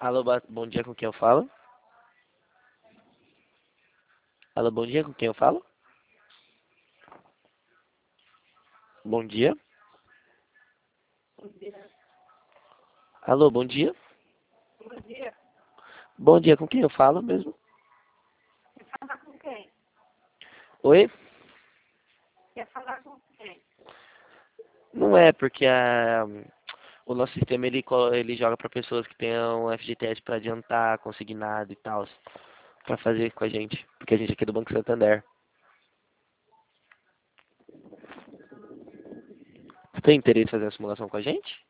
Alô, bom dia, com quem eu falo? Alô, bom dia, com quem eu falo? Bom dia. Bom dia. Alô, bom dia. Bom dia. Bom dia, com quem eu falo mesmo? Quer falar com quem? Oi? Quer falar com quem? Não é, porque o nosso sistema ele joga para pessoas que tenham FGTS para adiantar, consignado e tal, para fazer com a gente, porque a gente aqui é do Banco Santander. Você tem interesse em fazer a simulação com a gente?